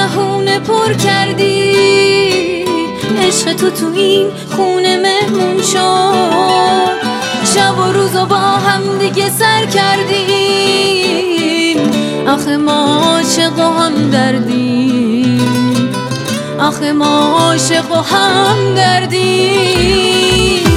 بهونه پر کردی، عشق تو این خونه مهمون شد. شب و روز با هم دیگه سر کردیم، آخه ما عاشق و هم دردیم، آخه ما عاشق و هم دردیم.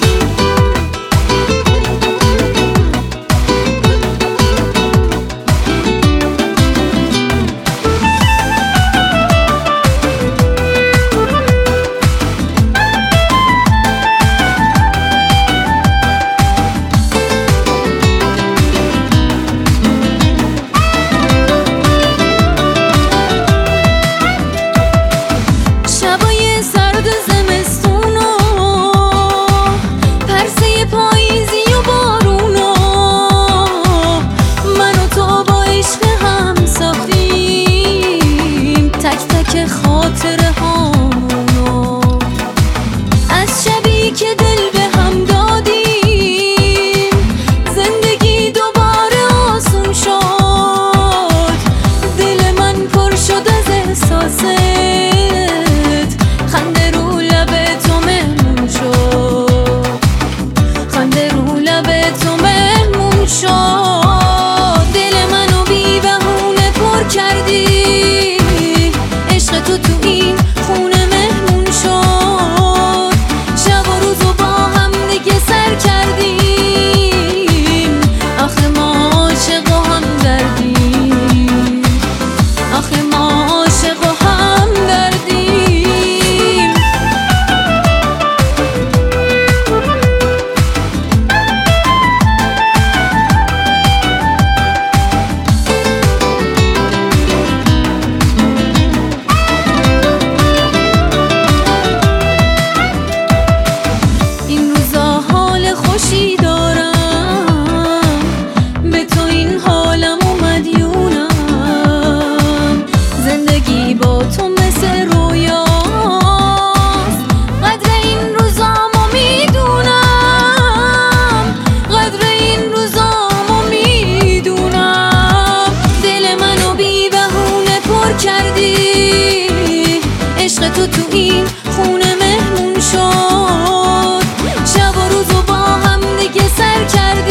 تو این خونه مهمون شد. شب و روز با هم دیگه سر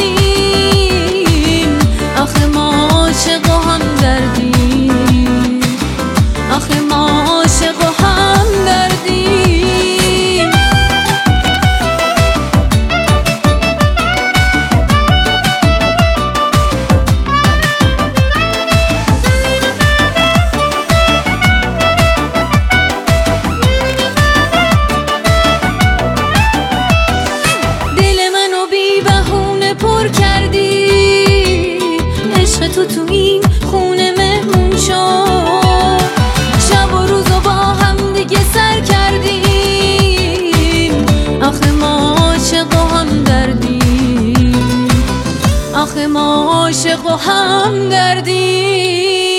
کردیم، آخه ما عاشق و هم دردیم، آخه ما عاشق و هم دردیم. تو این خونه مهمون شد. شب و روز با هم دیگه سر کردیم، آخه ما عاشق و هم دردیم، آخه ما عاشق و هم دردیم.